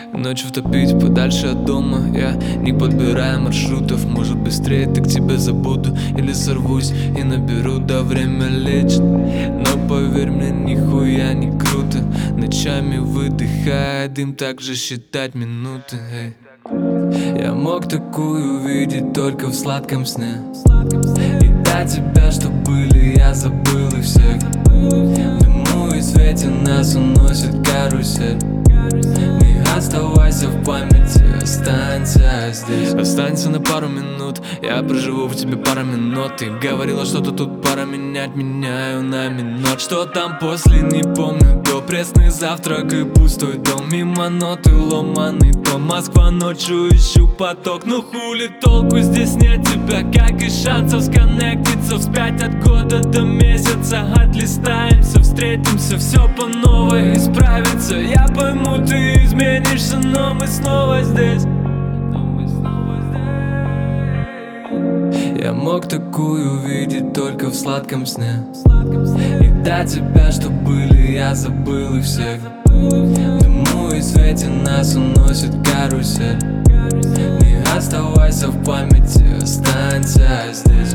Ночью втопить подальше от дома. Я не подбираю маршрутов. Может быстрее так тебя забуду. Или сорвусь и наберу, да время лечит. Но поверь мне, нихуя не круто. Ночами выдыхая дым, так же считать минуты. Я мог такую увидеть только в сладком сне. И до тебя, что были, я забыл их всех. В дыму и свете нас уносит карусель. Не оставайся в памяти, останься здесь. Останься на пару минут, я проживу в тебе пару минут. Ты говорила, что-то тут пора менять, меняю на минут. Что там после, не помню, до пресный завтрак и пустой дом. Мимо ноты, ломаный тон, Москва ночью, ищу поток. Ну хули толку, здесь нет тебя, как и шансов сконнектиться вспять от года до месяца. Отлистаемся, встретимся, все по новой исправится. Я пойму, ты изменишься, но мы снова здесь. Я мог такую увидеть только в сладком сне. И до тебя, что были, я забыл их всех. В дыму и свете нас уносит карусель. Не оставайся в памяти, останься здесь.